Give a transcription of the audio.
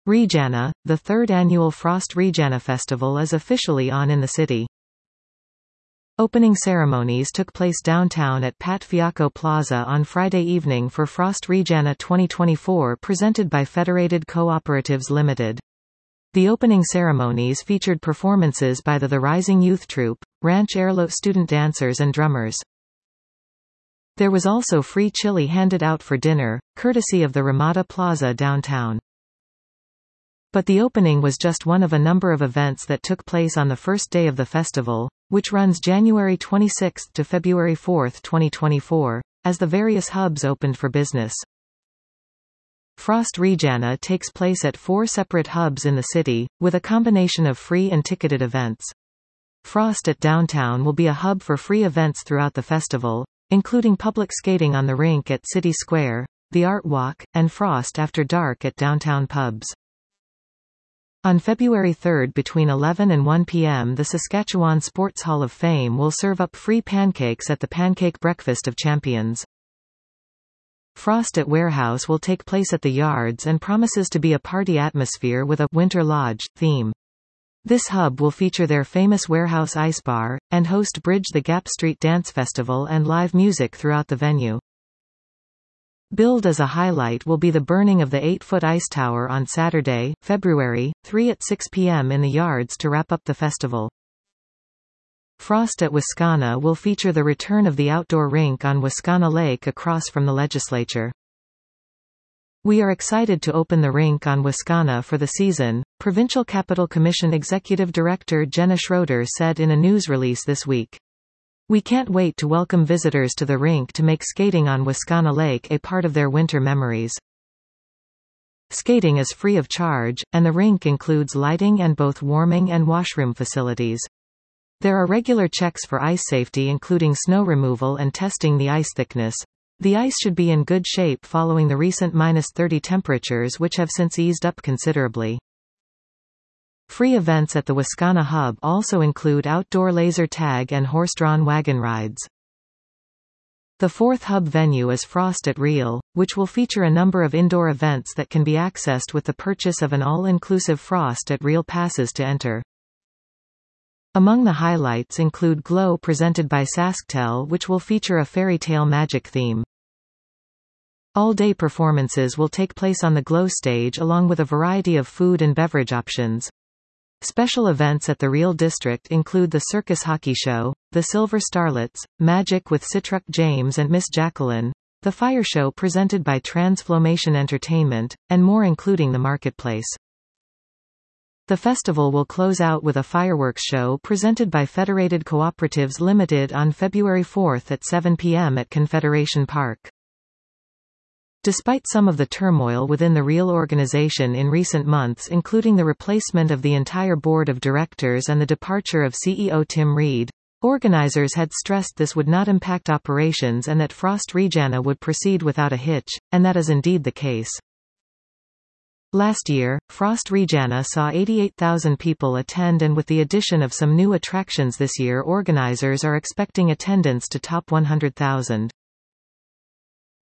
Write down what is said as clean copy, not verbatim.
Regana, the third annual Frost Regana Festival is officially on in the city. Opening ceremonies took place downtown at Pat Fiacco Plaza on Friday evening for Frost Regana 2024 presented by Federated Cooperatives Limited. The opening ceremonies featured performances by the Rising Youth Troupe, Ranch Airlo student dancers and drummers. There was also free chili handed out for dinner, courtesy of the Ramada Plaza downtown. But the opening was just one of a number of events that took place on the first day of the festival, which runs January 26 to February 4, 2024, as the various hubs opened for business. Frost Regana takes place at 4 separate hubs in the city, with a combination of free and ticketed events. Frost at Downtown will be a hub for free events throughout the festival, including public skating on the rink at City Square, the Art Walk, and Frost After Dark at downtown pubs. On February 3 between 11 and 1 p.m. the Saskatchewan Sports Hall of Fame will serve up free pancakes at the Pancake Breakfast of Champions. Frost at Warehouse will take place at the Yards and promises to be a party atmosphere with a Winter Lodge theme. This hub will feature their famous Warehouse Ice Bar, and host Bridge the Gap Street Dance Festival and live music throughout the venue. Billed as a highlight will be the burning of the 8-foot ice tower on Saturday, February 3 at 6 p.m. in the Yards to wrap up the festival. Frost at Wascana will feature the return of the outdoor rink on Wascana Lake across from the legislature. We are excited to open the rink on Wascana for the season, Provincial Capital Commission Executive Director Jenna Schroeder said in a news release this week. We can't wait to welcome visitors to the rink to make skating on Wascana Lake a part of their winter memories. Skating is free of charge, and the rink includes lighting and both warming and washroom facilities. There are regular checks for ice safety including snow removal and testing the ice thickness. The ice should be in good shape following the recent -30 temperatures which have since eased up considerably. Free events at the Wascana Hub also include outdoor laser tag and horse-drawn wagon rides. The fourth hub venue is Frost at Real, which will feature a number of indoor events that can be accessed with the purchase of an all-inclusive Frost at Real passes to enter. Among the highlights include Glow presented by SaskTel, which will feature a fairy tale magic theme. All-day performances will take place on the Glow stage along with a variety of food and beverage options. Special events at the Real District include the Circus Hockey Show, the Silver Starlets, Magic with Citruck James and Miss Jacqueline, the Fire Show presented by Transflomation Entertainment, and more including the Marketplace. The festival will close out with a fireworks show presented by Federated Cooperatives Limited on February 4 at 7 p.m. at Confederation Park. Despite some of the turmoil within the Real organization in recent months including the replacement of the entire board of directors and the departure of CEO Tim Reed, organizers had stressed this would not impact operations and that Frost Regana would proceed without a hitch, and that is indeed the case. Last year, Frost Regana saw 88,000 people attend, and with the addition of some new attractions this year organizers are expecting attendance to top 100,000.